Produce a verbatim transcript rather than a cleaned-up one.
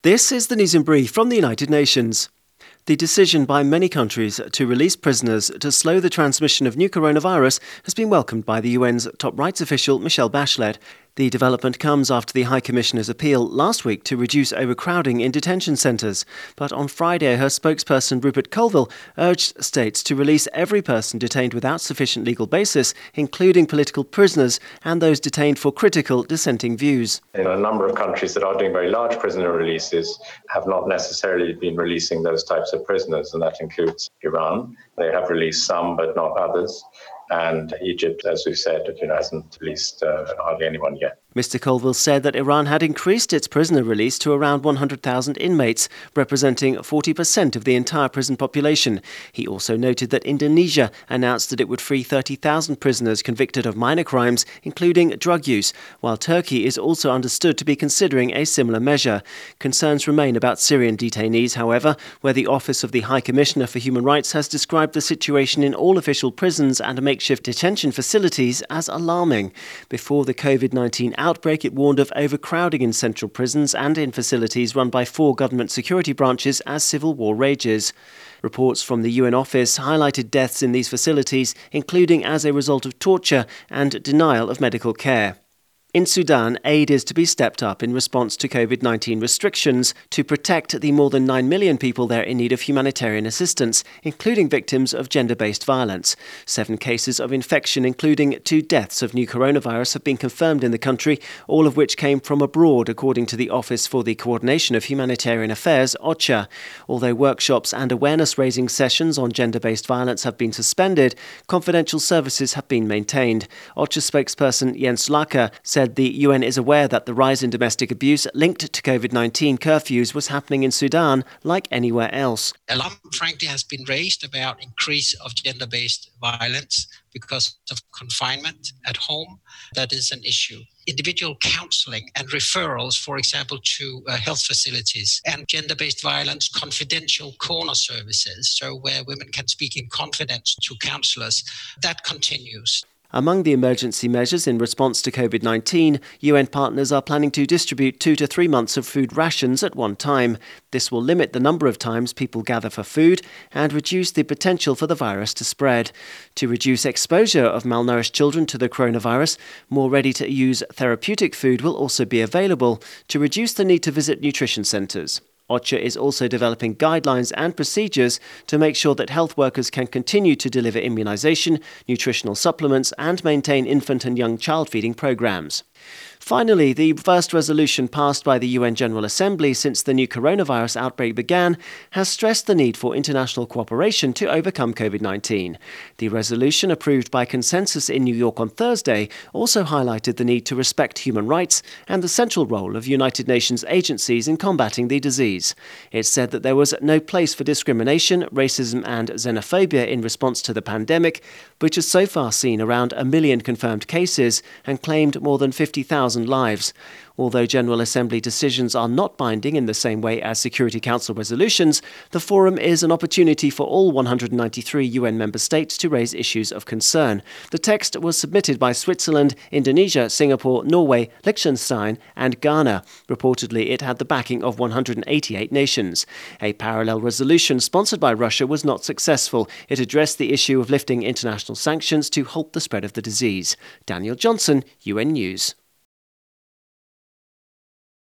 This is the News in Brief from the United Nations. The decision by many countries to release prisoners to slow the transmission of new coronavirus has been welcomed by the U N's top rights official Michelle Bachelet. The development comes after the High Commissioner's appeal last week to reduce overcrowding in detention centres. But on Friday, her spokesperson Rupert Colville urged states to release every person detained without sufficient legal basis, including political prisoners and those detained for critical dissenting views. In a number of countries that are doing very large prisoner releases have not necessarily been releasing those types of prisoners, and that includes Iran. They have released some, but not others. And Egypt, as we've said, you know, hasn't released uh, hardly anyone yet. Mister Colville said that Iran had increased its prisoner release to around one hundred thousand inmates, representing forty percent of the entire prison population. He also noted that Indonesia announced that it would free thirty thousand prisoners convicted of minor crimes, including drug use, while Turkey is also understood to be considering a similar measure. Concerns remain about Syrian detainees, however, where the Office of the High Commissioner for Human Rights has described the situation in all official prisons and makeshift detention facilities as alarming. Before the COVID nineteen outbreak, it warned of overcrowding in central prisons and in facilities run by four government security branches as civil war rages. Reports from the U N office highlighted deaths in these facilities, including as a result of torture and denial of medical care. In Sudan, aid is to be stepped up in response to COVID nineteen restrictions to protect the more than nine million people there in need of humanitarian assistance, including victims of gender-based violence. Seven cases of infection, including two deaths of new coronavirus, have been confirmed in the country, all of which came from abroad, according to the Office for the Coordination of Humanitarian Affairs, OCHA. Although workshops and awareness-raising sessions on gender-based violence have been suspended, confidential services have been maintained. OCHA spokesperson Jens Lacker said the U N is aware that the rise in domestic abuse linked to COVID nineteen curfews was happening in Sudan like anywhere else. Alarm, frankly, has been raised about increase of gender-based violence because of confinement at home. That is an issue. Individual counseling and referrals, for example, to uh, health facilities, and gender-based violence confidential corner services, so where women can speak in confidence to counselors, that continues. Among the emergency measures in response to COVID nineteen, U N partners are planning to distribute two to three months of food rations at one time. This will limit the number of times people gather for food and reduce the potential for the virus to spread. To reduce exposure of malnourished children to the coronavirus, more ready-to-use therapeutic food will also be available to reduce the need to visit nutrition centres. OCHA is also developing guidelines and procedures to make sure that health workers can continue to deliver immunisation, nutritional supplements and maintain infant and young child feeding programmes. Finally, the first resolution passed by the U N General Assembly since the new coronavirus outbreak began has stressed the need for international cooperation to overcome COVID nineteen. The resolution, approved by consensus in New York on Thursday, also highlighted the need to respect human rights and the central role of United Nations agencies in combating the disease. It said that there was no place for discrimination, racism and xenophobia in response to the pandemic, which has so far seen around a million confirmed cases and claimed more than fifty thousand lives. Although General Assembly decisions are not binding in the same way as Security Council resolutions, the forum is an opportunity for all one hundred ninety-three U N member states to raise issues of concern. The text was submitted by Switzerland, Indonesia, Singapore, Norway, Liechtenstein and Ghana. Reportedly, it had the backing of one hundred eighty-eight nations. A parallel resolution sponsored by Russia was not successful. It addressed the issue of lifting international sanctions to halt the spread of the disease. Daniel Johnson, U N News.